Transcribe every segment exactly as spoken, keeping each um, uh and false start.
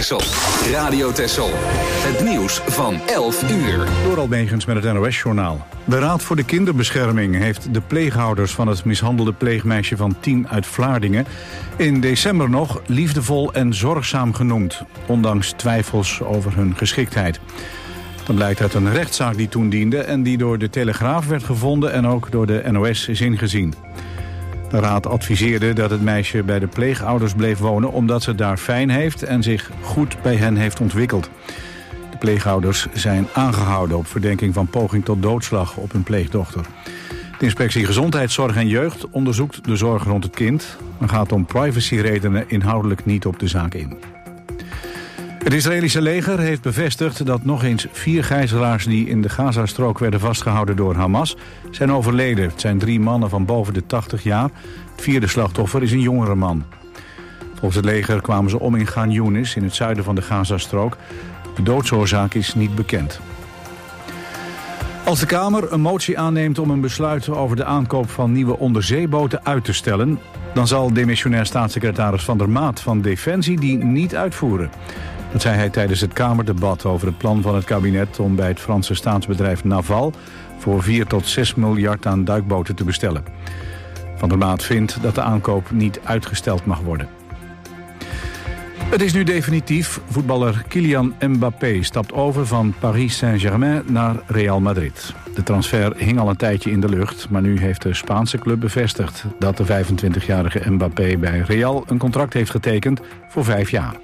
Texel. Radio Texel. Het nieuws van elf uur. Door Almegens met het N O S-journaal. De Raad voor de Kinderbescherming heeft de pleeghouders van het mishandelde pleegmeisje van tien uit Vlaardingen in december nog liefdevol en zorgzaam genoemd, ondanks twijfels over hun geschiktheid. Dat blijkt uit een rechtszaak die toen diende en die door de Telegraaf werd gevonden en ook door de N O S is ingezien. De raad adviseerde dat het meisje bij de pleegouders bleef wonen omdat ze daar fijn heeft en zich goed bij hen heeft ontwikkeld. De pleegouders zijn aangehouden op verdenking van poging tot doodslag op hun pleegdochter. De inspectie Gezondheidszorg en Jeugd onderzoekt de zorg rond het kind, maar gaat om privacyredenen inhoudelijk niet op de zaak in. Het Israëlische leger heeft bevestigd dat nog eens vier gijzelaars die in de Gazastrook werden vastgehouden door Hamas zijn overleden. Het zijn drie mannen van boven de tachtig jaar. Het vierde slachtoffer is een jongere man. Volgens het leger kwamen ze om in Khan Younis in het zuiden van de Gazastrook. De doodsoorzaak is niet bekend. Als de Kamer een motie aanneemt om een besluit over de aankoop van nieuwe onderzeeboten uit te stellen, dan zal demissionair staatssecretaris Van der Maat van Defensie die niet uitvoeren. Dat zei hij tijdens het Kamerdebat over het plan van het kabinet om bij het Franse staatsbedrijf Naval voor vier tot zes miljard aan duikboten te bestellen. Van der Maat vindt dat de aankoop niet uitgesteld mag worden. Het is nu definitief. Voetballer Kylian Mbappé stapt over van Paris Saint-Germain naar Real Madrid. De transfer hing al een tijdje in de lucht, maar nu heeft de Spaanse club bevestigd dat de vijfentwintigjarige Mbappé bij Real een contract heeft getekend voor vijf jaar.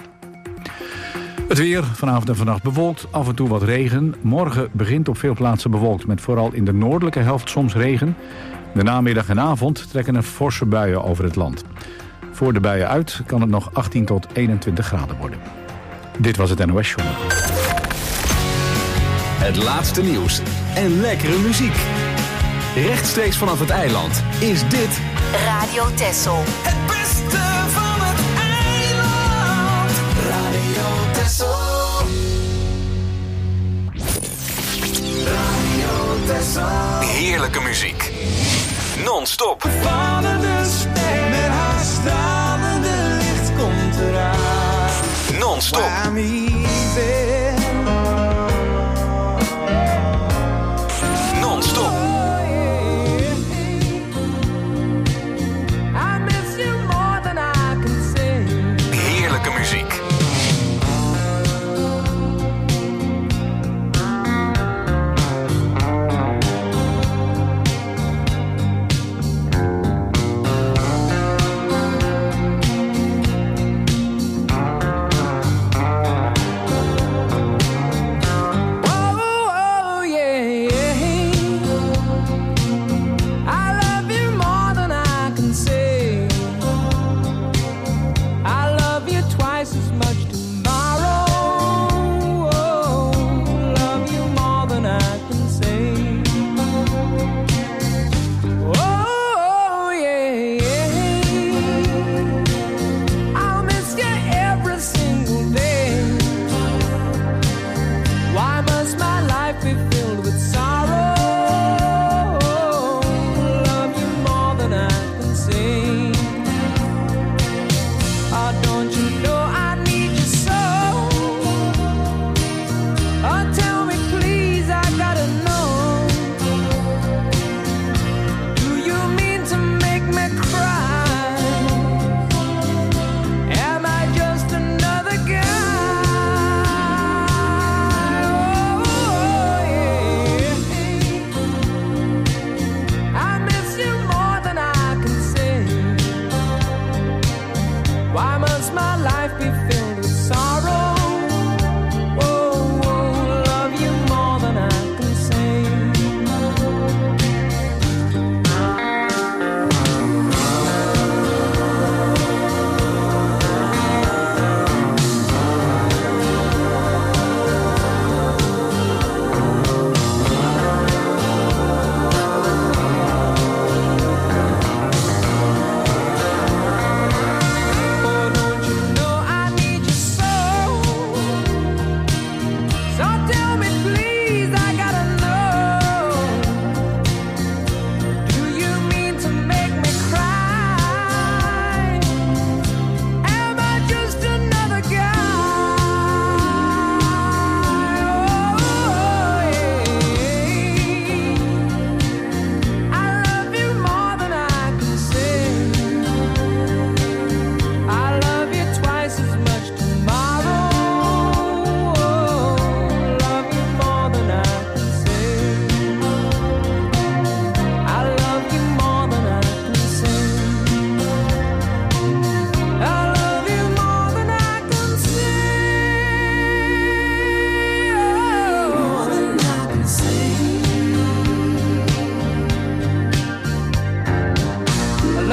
Het weer, vanavond en vannacht bewolkt, af en toe wat regen. Morgen begint op veel plaatsen bewolkt met vooral in de noordelijke helft soms regen. De namiddag en avond trekken er forse buien over het land. Voor de buien uit kan het nog achttien tot eenentwintig graden worden. Dit was het N O S-journaal. Het laatste nieuws en lekkere muziek. Rechtstreeks vanaf het eiland is dit Radio Texel. Het beste van het eiland. Radio Texel. Radio Texel. heerlijke muziek. Non-stop. Vallen de ster met haar stralende licht komt eraan. Non-stop. Non-stop. Heerlijke muziek.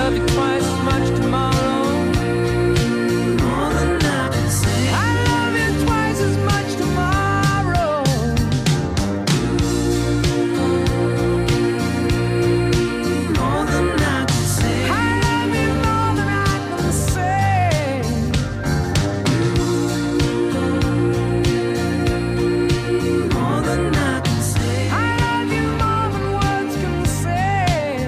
love you twice as much tomorrow. More than I can say. I love you twice as much tomorrow. More than I can say. I love you more than I can say. More than I can say. I love you more than words can say.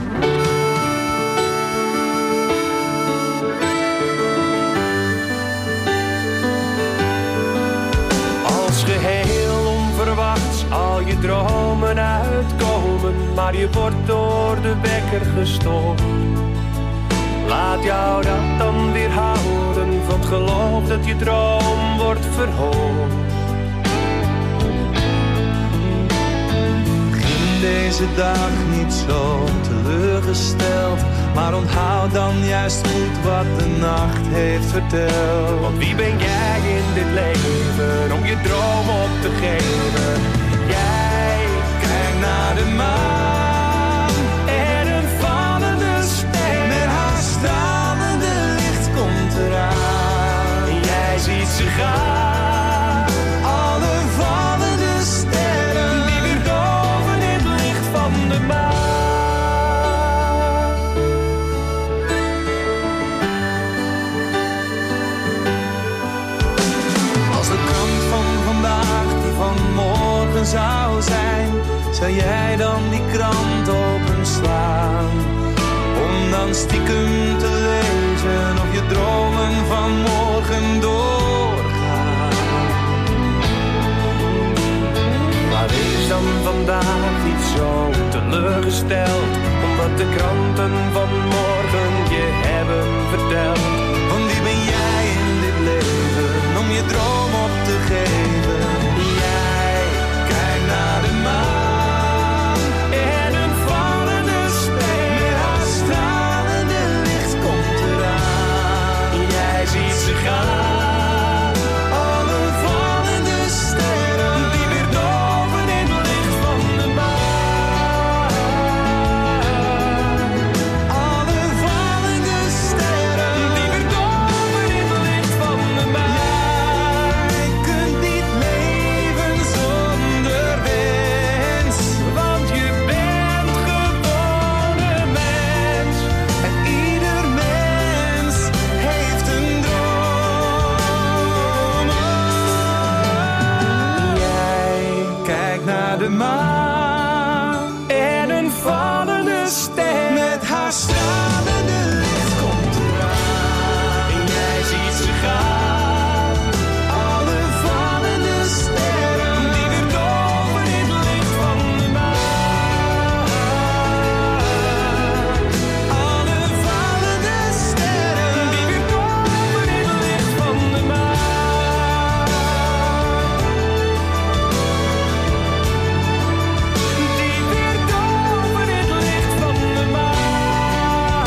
Als geheel onverwachts al je dromen uitkomen, maar je wordt door de wekker gestoord. Laat jou dat dan weer houden van het geloof dat je droom wordt verhoord. Begin deze dag niet zo teleurgesteld, maar onthoud dan juist goed wat de nacht heeft verteld. Want wie ben jij in dit leven om je droom op te geven? Jij Kijk naar de maan en een vallende ster. Met haar stralende licht komt eraan. en jij ziet ze gaan. Alle vallende sterren Die weer doven in het licht van de maan. als de krant van vandaag die van morgen zou zijn. Zou jij dan die krant openslaan? Om dan stiekem te lezen of je dromen van morgen doorgaan. Maar wees dan vandaag niet zo teleurgesteld, omdat de kranten van morgen je hebben verteld. Want wie ben jij in dit leven om je droom op te geven? Jij kijkt naar de maan en een vallende ster. Met haar stralende licht komt eraan. Jij ziet ze gaan. Alle vallende sterren Die weer doven in het licht van de maan. Alle vallende sterren Die weer doven in het licht van de maan. Jij kunt niet leven zonder wens. Want je bent gewoon een mens. En ieder mens heeft een droom. Jij kijkt naar de maan En een vallende ster. met haar stralende licht komt eraan. En jij ziet ze gaan. Alle vallende sterren Die weer doven in het licht van de maan. alle vallende sterren Die weer doven in het licht van de maan. Die weer doven in het licht van de maan.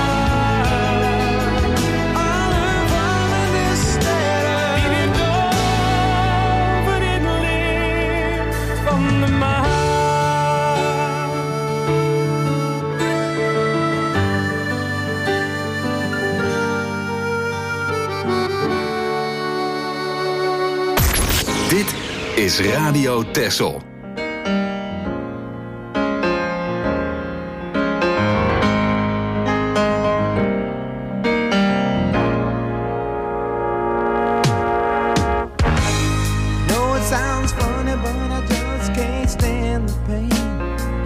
alle vallende sterren Die weer doven in het licht van de maan. Dit is Radio Texel. know it sounds funny, but I just can't stand the pain.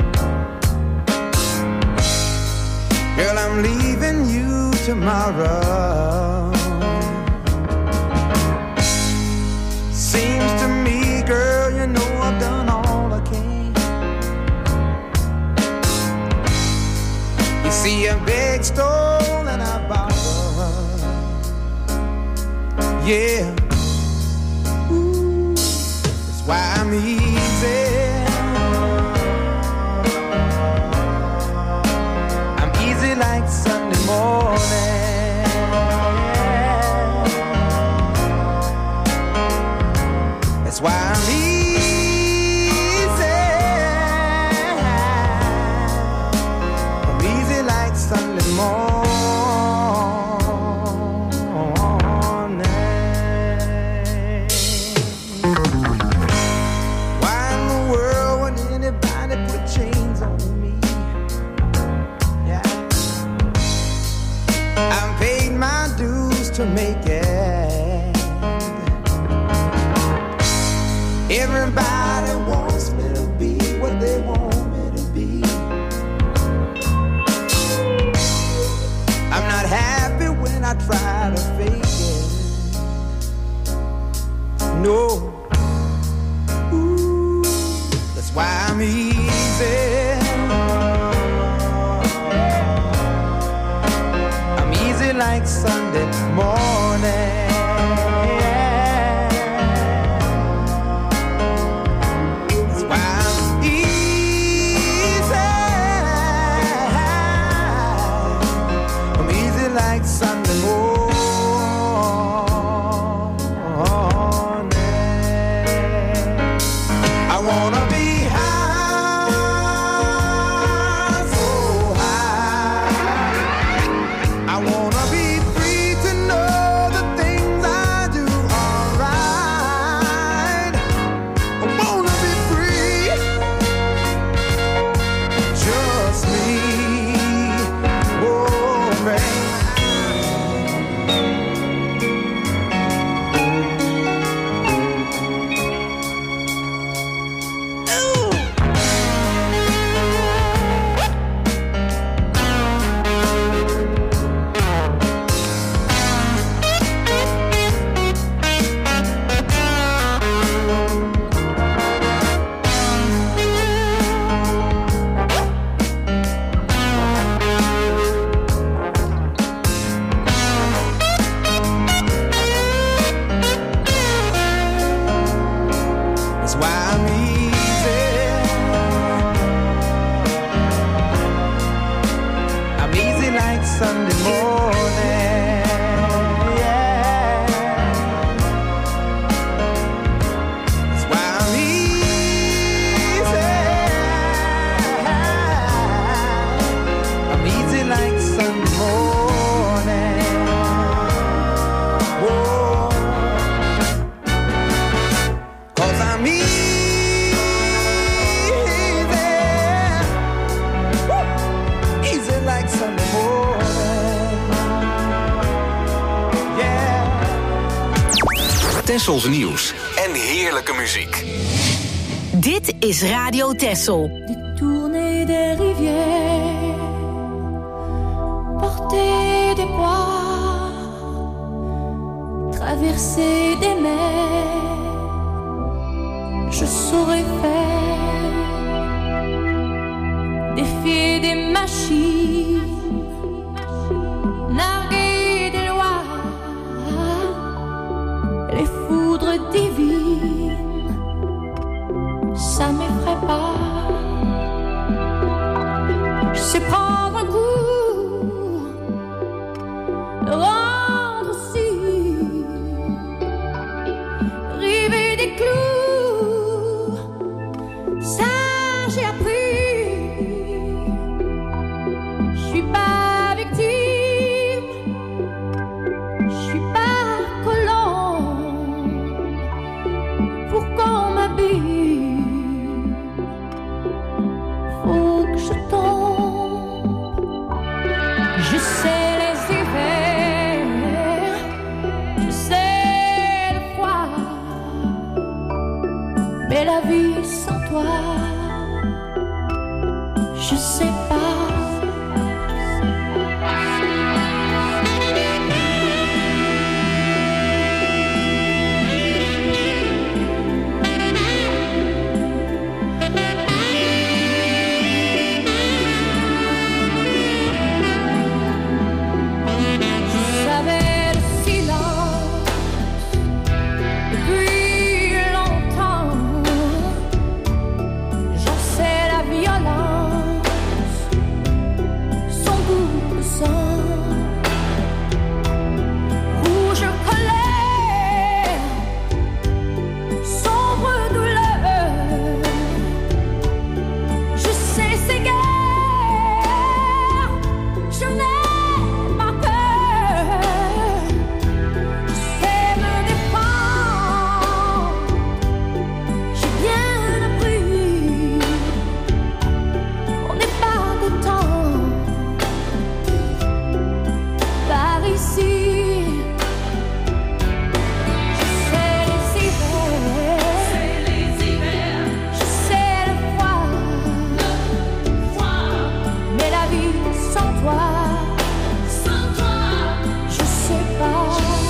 Girl, I'm leaving you tomorrow. Seems to me, girl, you know I've done all I can. You see, I begged, stole, and I borrowed. Yeah. Ooh, that's why I'm easy. I'm easy like Sunday morning. That's why I'm easy. I'm easy like Sunday morning. to make it. Everybody wants me to be what they want me to be. I'm not happy when I try to fake it. No. Ooh, that's why I'm easy. I'm easy like Sunday morning. Sunday morning, I wanna be high, so high. I wanna be free to know the things I do are right. I wanna be free, just me, oh man. Tessels nieuws en heerlijke muziek. Dit is Radio Tessel. Détourner des rivières, porter des poids, traverser des mers, je saurais faire, défier des machines, narguer des lois, les foudres divines, ça m'effraie pas. Je sais prendre un coup, le rendre aussi, river des clous, ça j'ai appris. Je suis pas victime, je suis pas colon, pour qu'on m'habille, faut que je tombe. Je sais les hivers, je sais le froid, mais la vie sans toi, je sais pas. toi. Sans toi, je sais pas.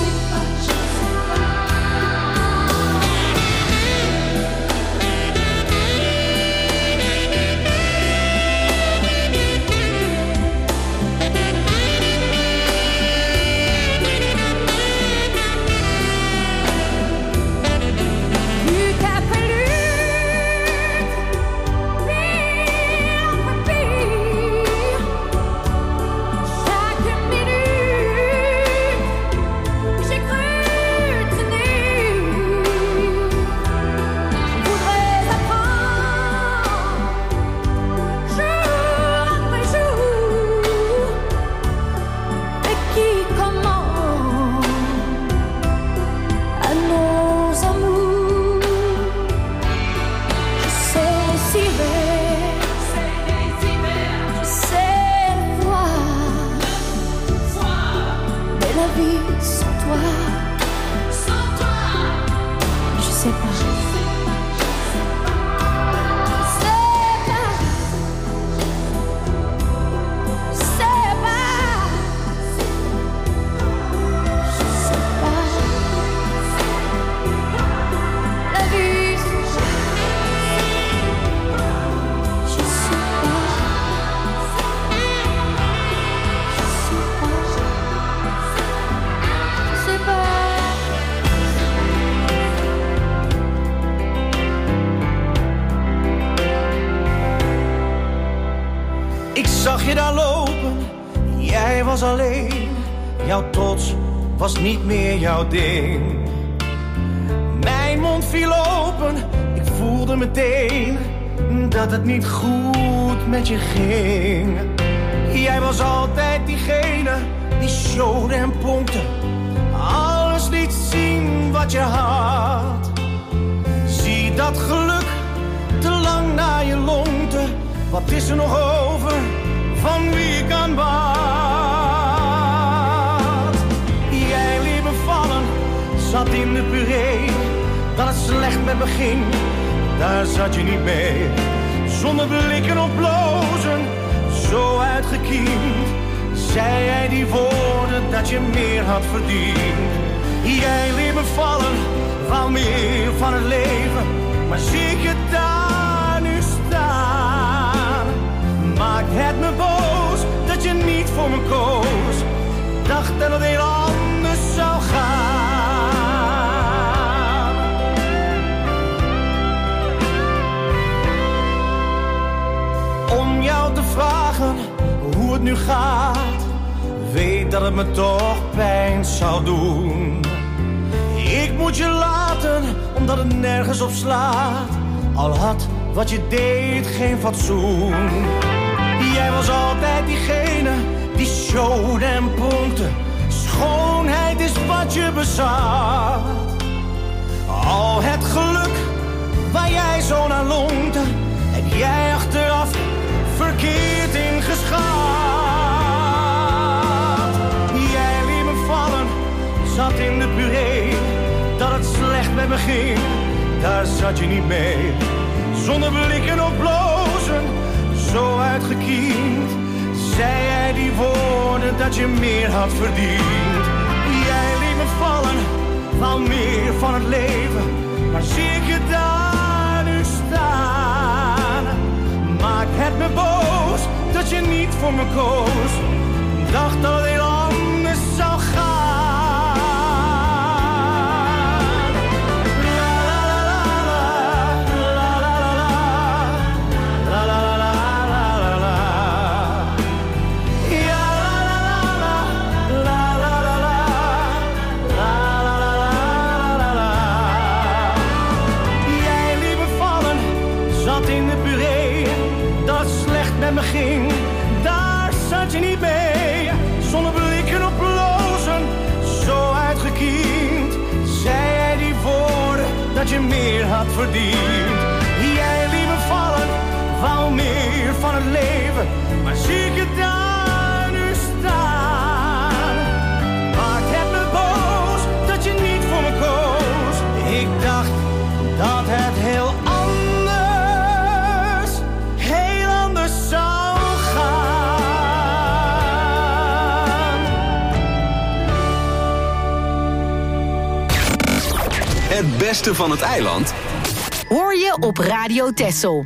Zag je daar lopen, jij was alleen. Jouw trots was niet meer jouw ding. Mijn mond viel open, ik voelde meteen dat het niet goed met je ging. Jij was altijd diegene die showde en pompte, alles liet zien wat je had. Zie dat geluk te lang naar je longte, wat is er nog over van wie ik aan bad? Jij liet me vallen, zat in de puree, dat het slecht met me ging, daar zat je niet mee. Zonder blikken of blozen, zo uitgekiend, zei jij die woorden dat je meer had verdiend. Jij liet me vallen, wou meer van het leven, maar zie ik je daar nu staan. Maakt het me boos dat je niet voor me koos, dacht dat het heel anders zou gaan. Om jou te vragen hoe het nu gaat, weet dat het me toch pijn zou doen. Ik moet je laten, omdat het nergens op slaat, al had wat je deed geen fatsoen. Jij was altijd diegene die showde en pompte, schoonheid is wat je bezat. Al het geluk waar jij zo naar longte, heb jij achteraf verkeerd ingeschat. Jij liet me vallen, zat in de puree, dat het slecht met me ging, daar zat je niet mee. Zonder blikken of blozen, zo uitgekiend, zei jij die woorden dat je meer had verdiend. Jij liet me vallen, wou meer van het leven, maar zie ik je daar nu staan. Maakt het me boos dat je niet voor me koos, dacht dat het heel anders zou gaan. Met me ging, daar zat je niet mee. Zonder blikken op blozen, zo uitgekiend, zei jij die woorden dat je meer had verdiend. Jij liet me vallen, wou meer van het leven, maar zie ik je daar nu staan. Maakt het me boos dat je niet voor me koos. Ik dacht dat het heel anders zou gaan. Het beste van het eiland hoor je op Radio Texel.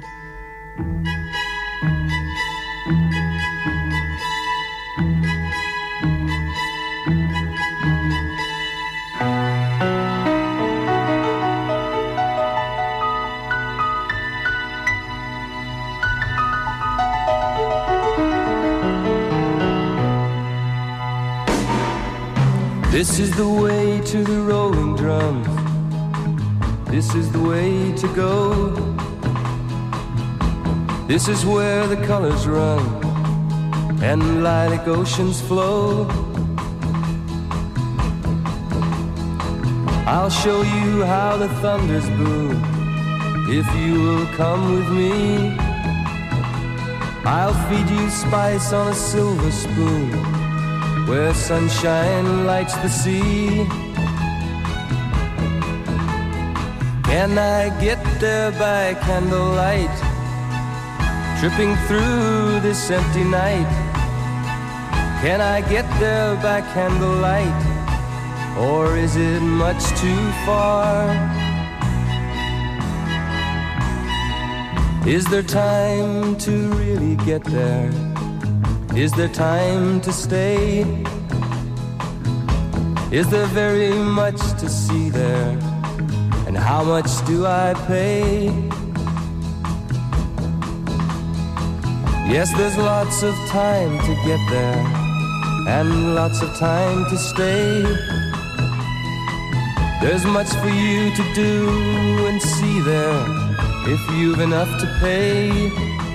This is the way to the rolling drums. This is the way to go. This is where the colors run and lilac oceans flow. I'll show you how the thunders boom if you will come with me. I'll feed you spice on a silver spoon where sunshine lights the sea. Can I get there by candlelight, tripping through this empty night? Can I get there by candlelight, or is it much too far? Is there time to really get there? Is there time to stay? Is there very much to see there? And how much do I pay? Yes, there's lots of time to get there and lots of time to stay. There's much for you to do and see there if you've enough to pay.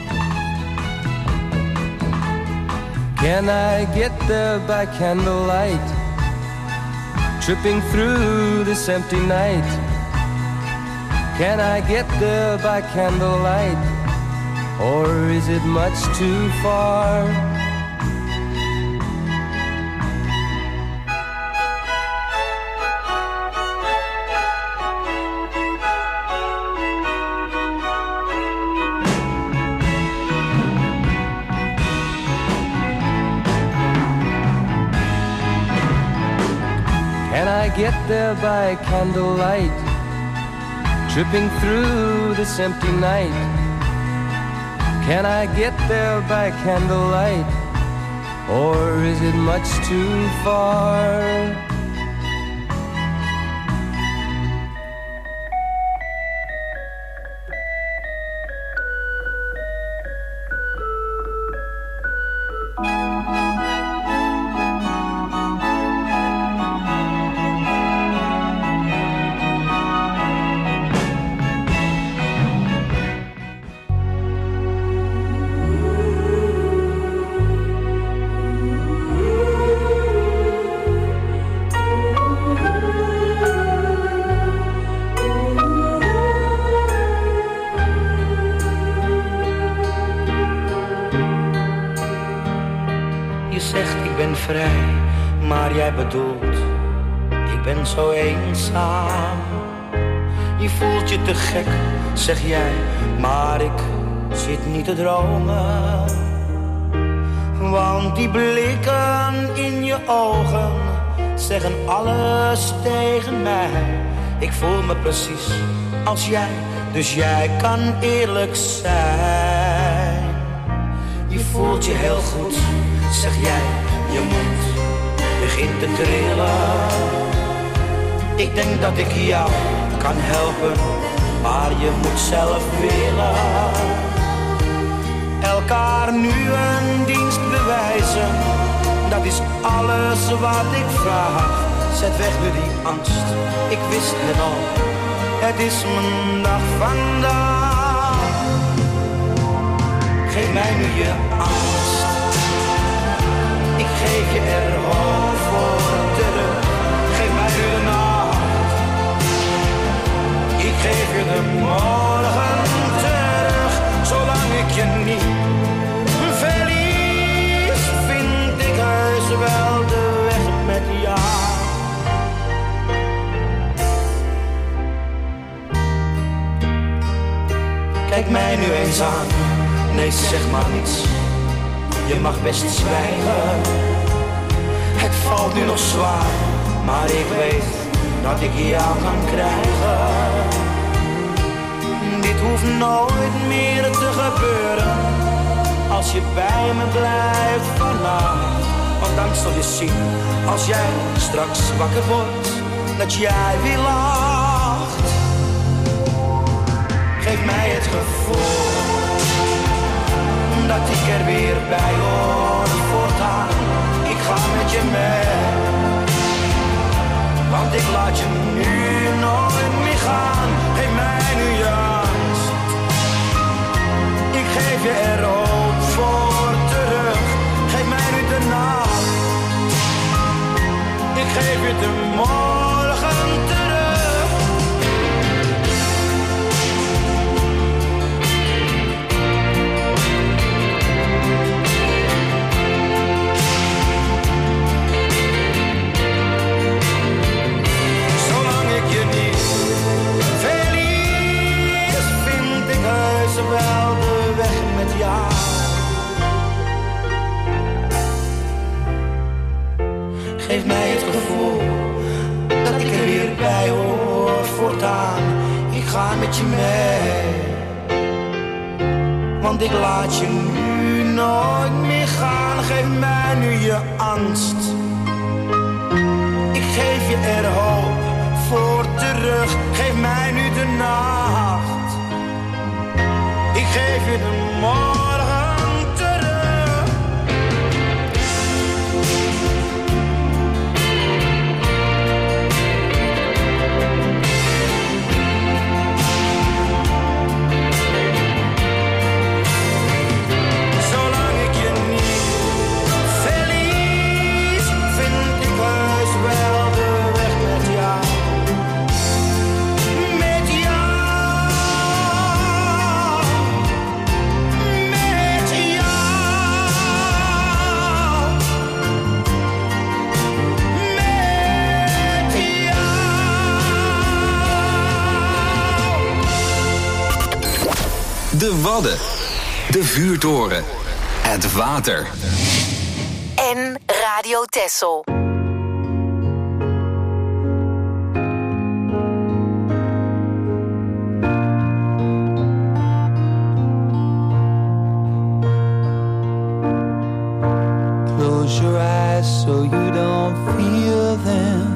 Can I get there by candlelight, tripping through this empty night? Can I get there by candlelight, or is it much too far? Can I get there by candlelight, tripping through this empty night? Can I get there by candlelight, or is it much too far? Maar jij bedoelt, ik ben zo eenzaam. Je voelt je te gek, zeg jij, maar ik zit niet te dromen. Want die blikken in je ogen zeggen alles tegen mij. Ik voel me precies als jij, dus jij kan eerlijk zijn. Je voelt je heel goed, zeg jij, je mond begint te trillen. Ik denk dat ik jou kan helpen, maar je moet zelf willen. Elkaar nu een dienst bewijzen, dat is alles wat ik vraag. Zet weg nu die angst, ik wist het al, het is mijn dag vandaag. Geef mij nu je angst, ik geef je er hoop voor terug. Geef mij nu de nacht, ik geef je de morgen terug. Zolang ik je niet verlies, vind ik heus wel de weg met jou. Kijk mij nu eens aan, nee zeg maar niets. Je mag best zwijgen. Het valt nu nog zwaar, maar ik weet dat ik jou kan krijgen. Dit hoeft nooit meer te gebeuren, als je bij me blijft vannacht. Want dan zul je zien, als jij straks wakker wordt, dat jij weer lacht. Geef mij het gevoel dat ik er weer bij hoor voortaan. Ik ga met je mee, want ik laat je nu nooit meer gaan. Geef mij nu je angst, ik geef je er ook voor terug. Geef mij nu de nacht, ik geef je de morgen terug. Wel de weg met jou. Geef mij het gevoel dat ik er weer bij hoor voortaan. Ik ga met je mee, want ik laat je nu nooit meer gaan. Geef mij nu je angst, ik geef je er hoop voor terug. Geef mij nu de nacht, ik geef je de morgen terug. Zolang ik je niet verlies, vind ik heus wel de weg met jou. De Wadden, de vuurtoren, het water. En Radio Texel. Close your eyes so you don't feel them.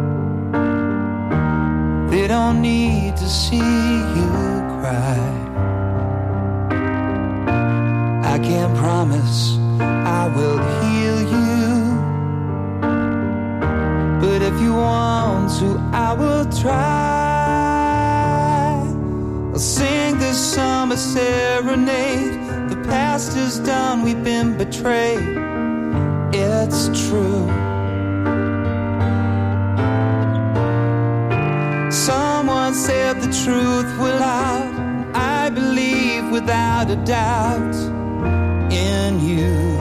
They don't need to see you cry. I can't promise I will heal you, but if you want to, I will try. I'll sing this summer serenade. The past is done, we've been betrayed. It's true. Someone said the truth will out. I believe without a doubt in you.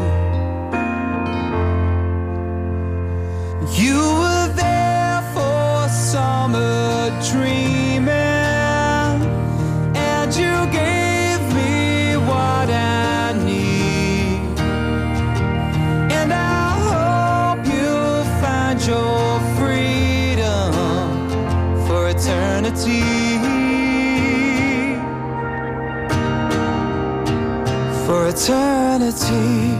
You were there for summer dreaming, and you gave me what I need. And I hope you'll find your freedom for eternity. For eternity.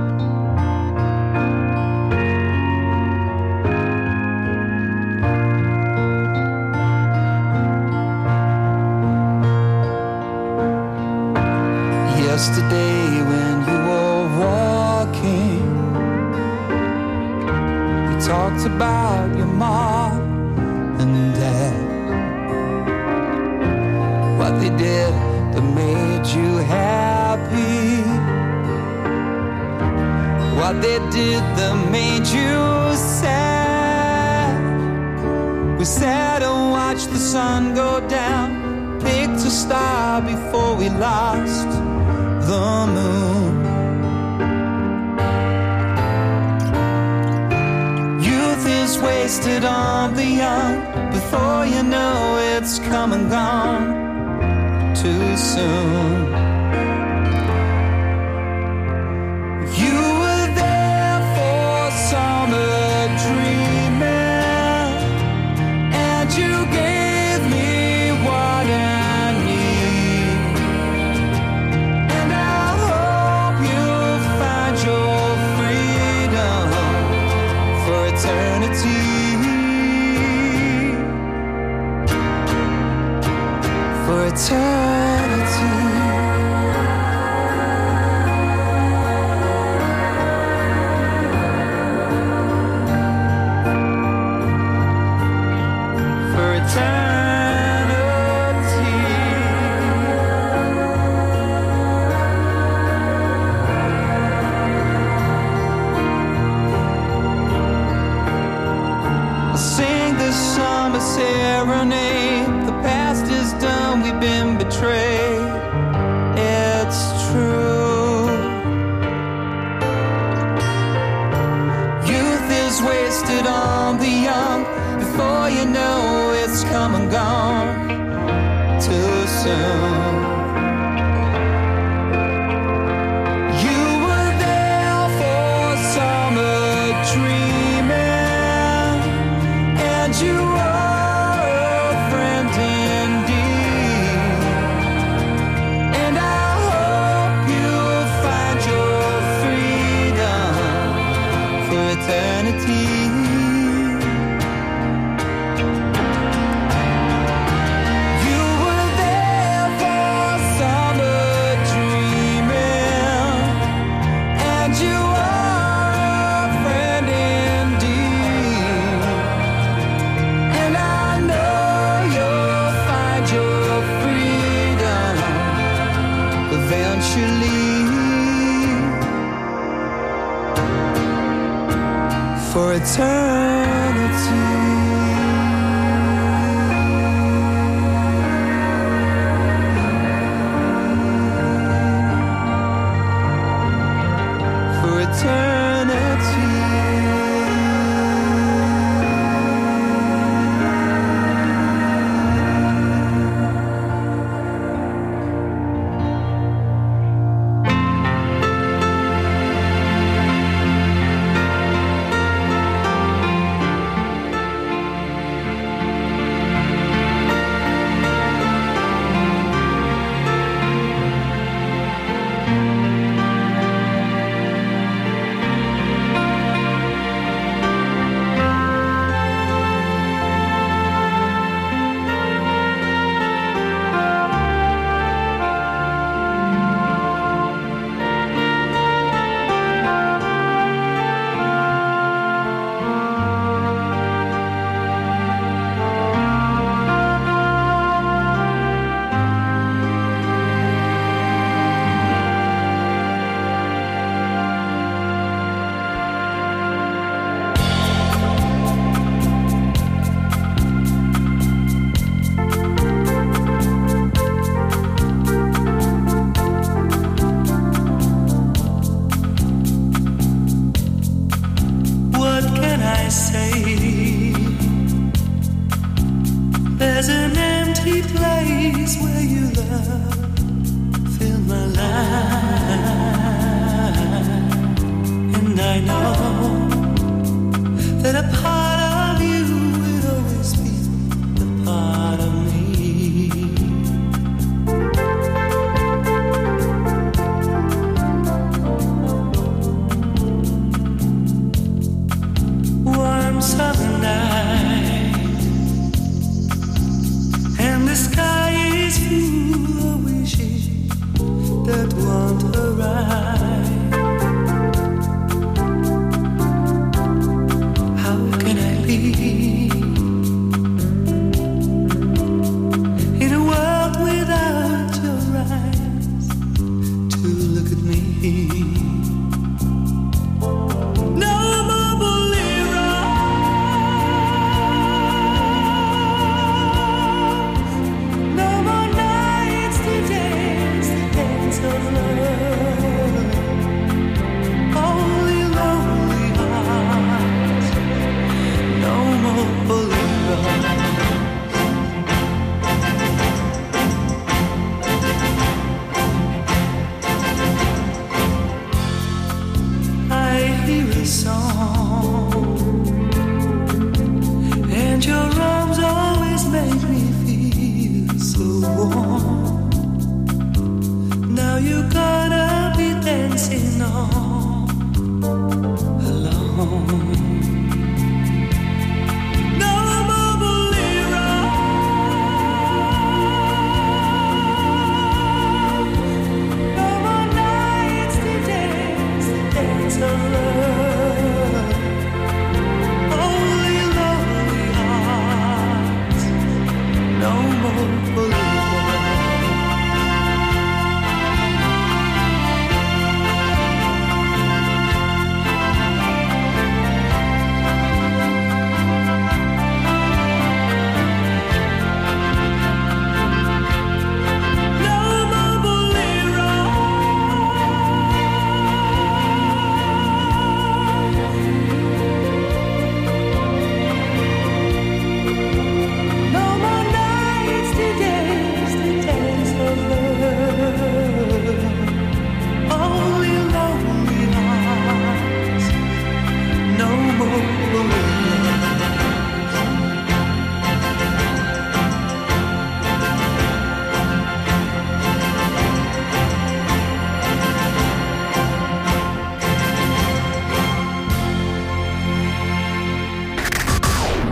Yesterday when you were walking, you talked about your mom and dad, what they did that made you happy, what they did that made you sad. We sat and watched the sun go down, picked a star before we lost the moon. Youth is wasted on the young, before you know it's come and gone too soon. You were there for summer dreaming, for eternity. For eternity. I'll sing this summer serenade. The past is done, we've been betrayed. It's true. Youth is wasted on the young. Before you know it's come and gone too soon. You were there for summer dreaming, and you are a friend indeed. And I hope you'll find your freedom for eternity. You were there for summer dreaming, and you are a friend indeed. And I know you'll find your freedom eventually for eternity. For eternity. What can I say? There's an empty place where you love fill my life, and I know that a part of you will always be a part of me. Warm summer night, and the sky is full of wishes that won't arrive. How can I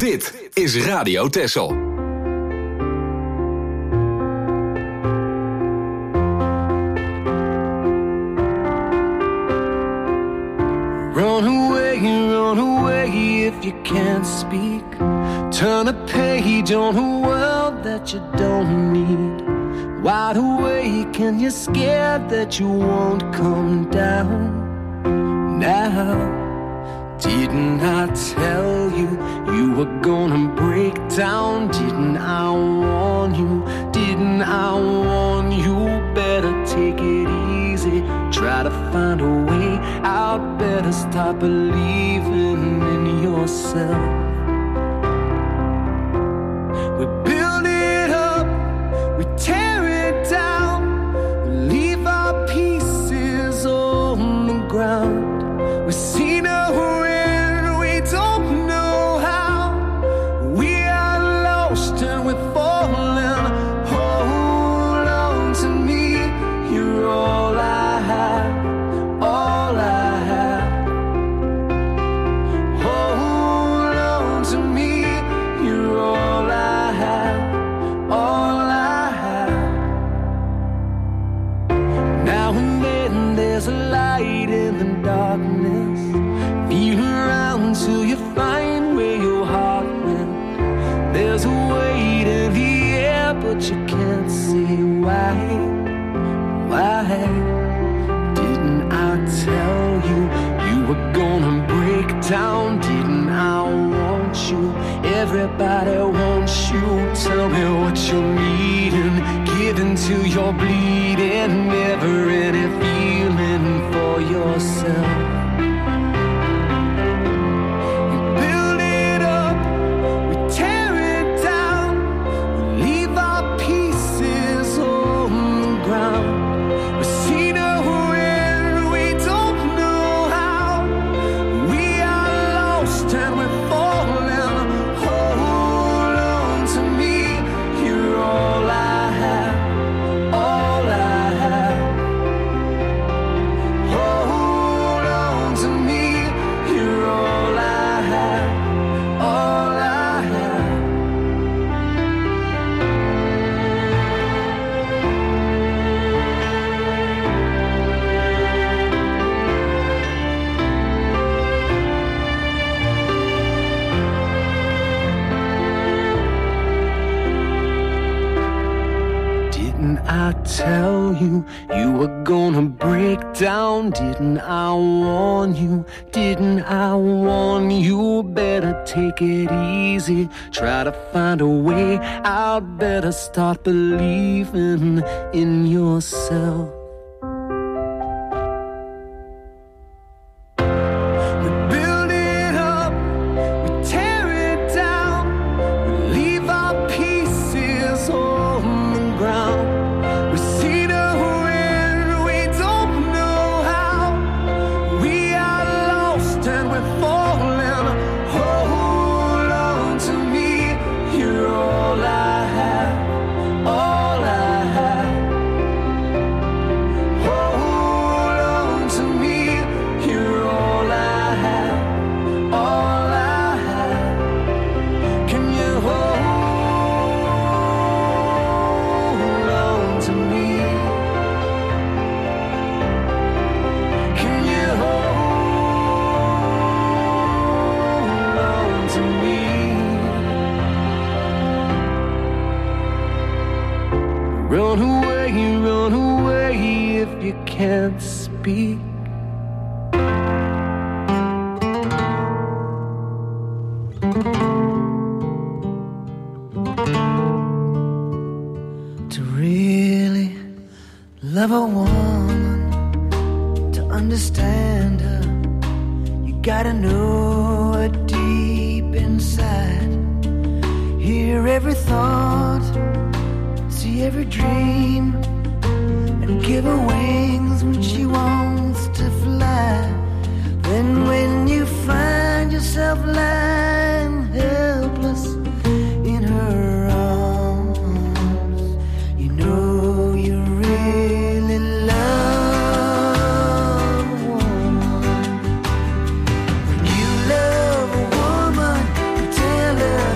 Dit is Radio Texel. Run away, run away if you can't speak. Turn a page on a world that you don't need. Wide awake and you're scared that you won't come down. Now, didn't I tell you you were gonna break down? Didn't I warn you? Didn't I warn you? Better take it easy. Try to find a way out. Better start believing in yourself. We build it up, we tear it down, we leave our pieces on the ground. We see no end, we don't know how. We are lost and we're falling. Hold on to me, you're all I have, all I have. Hold on to me, you're all I have, all I have. Now and then there's a light in the darkness. Feel around till you find where your heart went. There's a weight in the air, but you can't see why. Why? Didn't I tell you you were gonna break down? Didn't I want you? Everybody wants you. Tell me what you're needing. Give until you're bleeding. Never any feeling for yourself. We build it up, we tear it down, we leave our pieces on the ground. We see no end, we don't know how. We are lost and we're falling. Hold on to me, you're all I have, all I have. Hold on to me, you're all I have, all I have. Didn't I tell you you were gonna break down? Didn't I warn you? Didn't I warn you? Better take it easy. Try to find a way out. Better start believing in yourself. We build it up, we tear it down, we leave our pieces on the ground. We see no end, we don't know how. We are lost and we're falling. Hold on to me, you're all I have, all I have. Hold on to me, you're all I have, all I have. Can you hold on to me? Can you hold on to me? Run away, run away if you can't speak. To really love a woman, to understand her, you gotta know her deep inside. Hear every thought, see every dream, and give her wings when she wants to fly. Then when you find yourself lying helpless in her arms, you know you really love a woman. When you love a woman, you tell her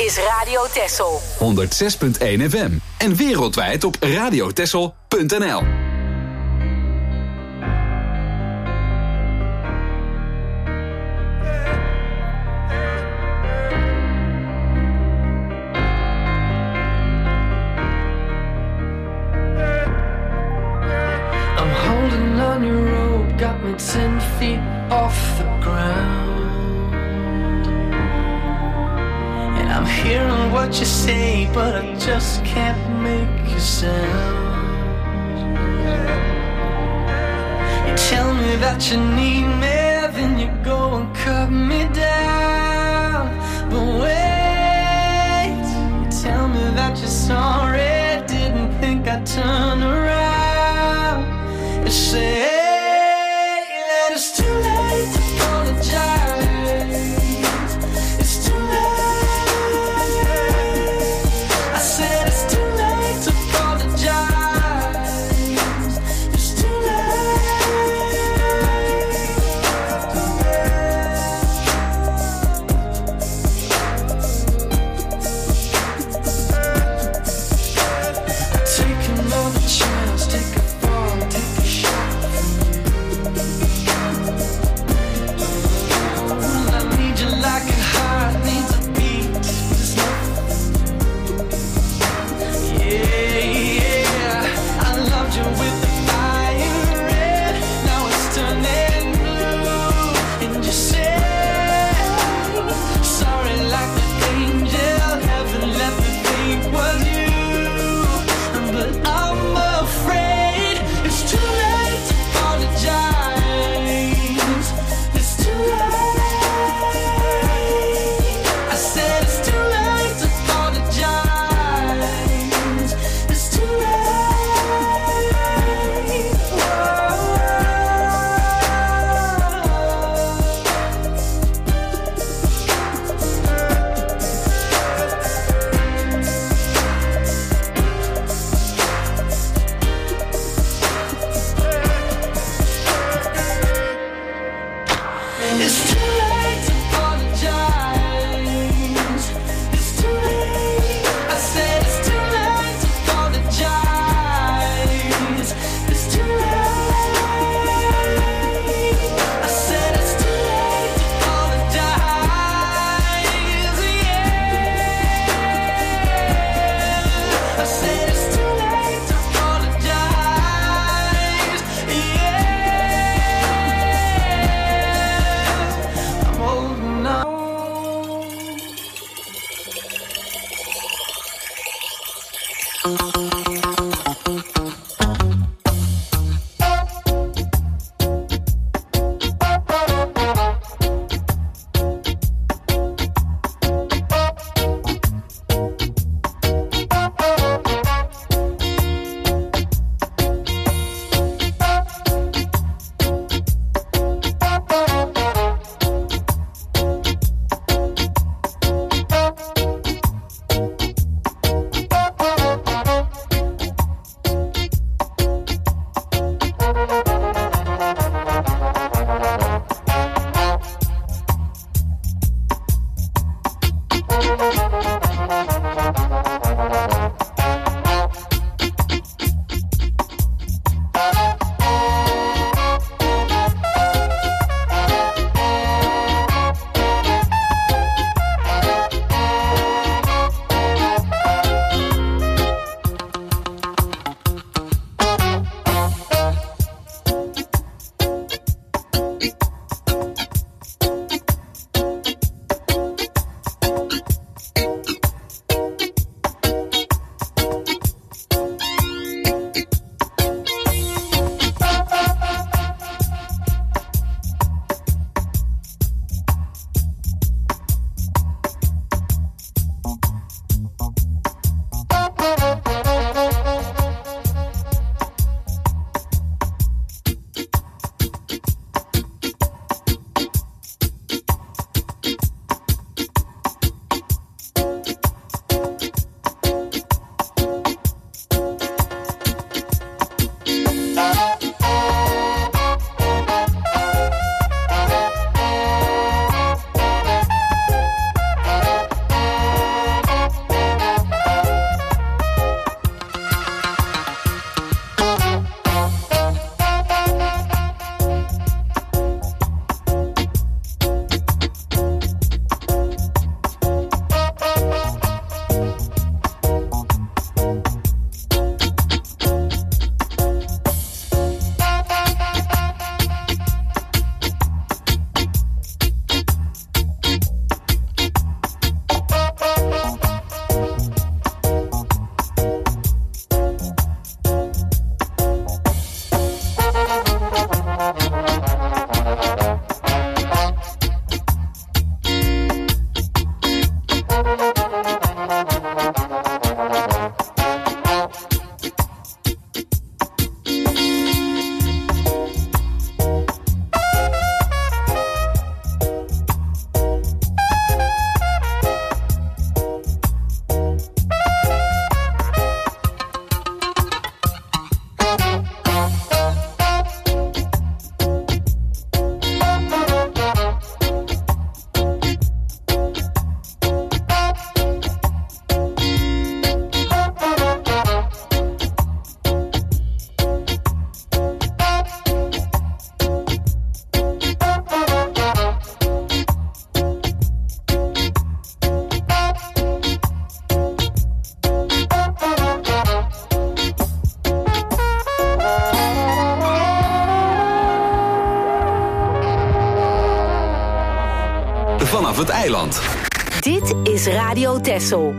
is Radio Texel. honderdzes punt één F M. En wereldwijd op radiotexel punt n l. I'm holding on your rope, got me ten feet off the ground. And I'm hearing what you say, but I just can't make a sound. You tell me that you need me, then you go and cut me down. But wait, you tell me that you're sorry, didn't think I'd turn around. You say that it's too late to apologize. It's too late. I said it's too late to apologize. It's too late. Take another chance, take a fall, take a shot. Well, I need you like a heart needs a beat. Yeah, yeah. I loved you with the fire red. Now it's turning blue. And you say sorry like the angel. Heaven let me think was you. But I'm afraid it's too late to apologize. It's too late. I said it's too late to apologize. It's too late. It's too late to apologize. It's too late. I said it's too late to apologize. It's too late. I said it's too late to apologize. Yeah. I said it's too late to apologize. Yeah. I'm holding on. vanaf het eiland. Dit is Radio Texel.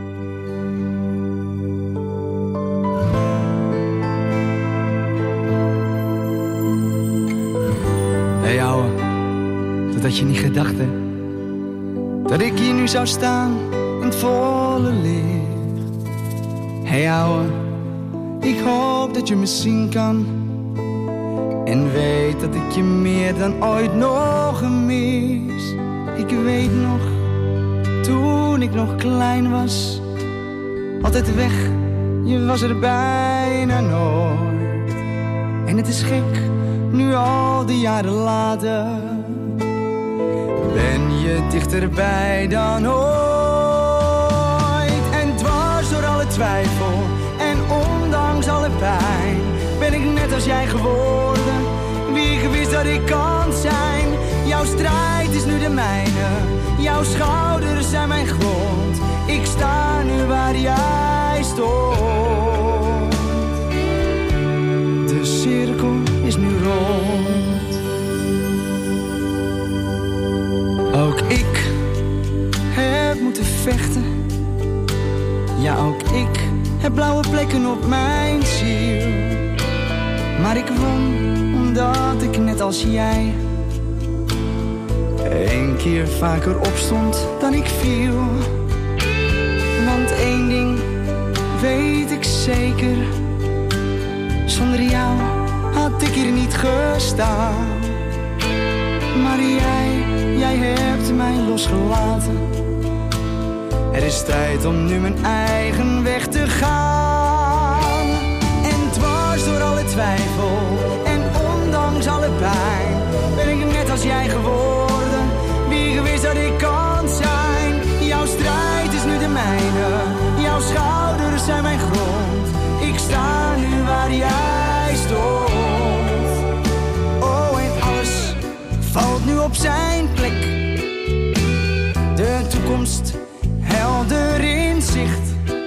Hé hey, ouwe, dat had je niet gedacht, hè? Dat ik hier nu zou staan in het volle licht. Hé hey, ouwe, ik hoop dat je me zien kan. En weet dat ik je meer dan ooit nog mis. Ik weet nog, toen ik nog klein was. Altijd weg, je was er bijna nooit. En het is gek, nu al die jaren later. Ben je dichterbij dan ooit. En dwars door alle twijfel en ondanks alle pijn. Ben ik net als jij geworden, wie ik wist dat ik kan zijn. Jouw strijd is nu de mijne, jouw schouders zijn mijn grond. Ik sta nu waar jij stond. De cirkel is nu rond. Ook ik heb moeten vechten. Ja, ook ik heb blauwe plekken op mijn ziel. Maar ik won omdat ik net als jij één keer vaker opstond dan ik viel. Want één ding weet ik zeker, zonder jou had ik hier niet gestaan. Maar jij, jij hebt mij losgelaten. Er is tijd om nu mijn eigen weg te gaan. En dwars door alle twijfel en ondanks alle pijn ben ik net als jij geworden, wie gewist dat ik kan zijn. Jouw strijd is nu de mijne, jouw schouders zijn mijn grond. Ik sta nu waar jij stond. Oh, en alles valt nu op zijn plek. De toekomst helder in zicht.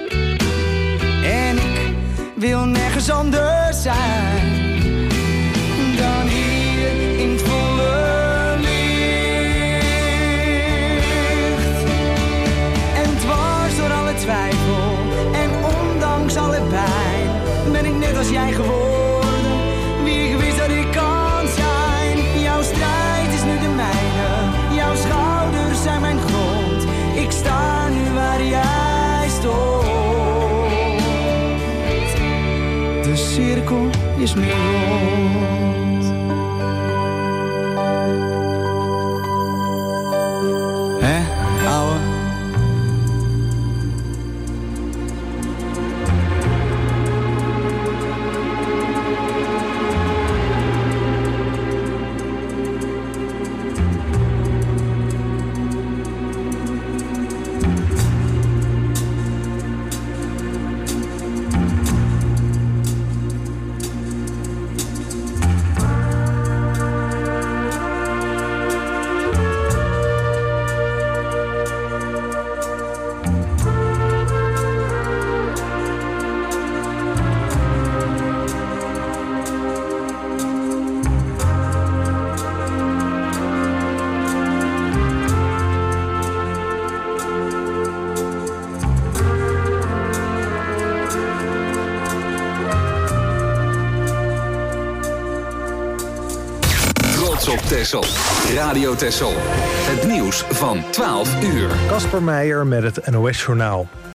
En ik wil nergens anders zijn dan hier in het volle licht. En dwars door alle twijfel en ondanks alle pijn ben ik net als jij geworden, wie ik wist dat ik kan zijn. Jouw strijd is nu de mijne, jouw schouders zijn mijn grond. Ik sta nu waar jij stond. De cirkel is nu rond. Hé, ouwe? Op Texel. Radio Texel. Het nieuws van twaalf uur. Kasper Meijer met het N O S-journaal.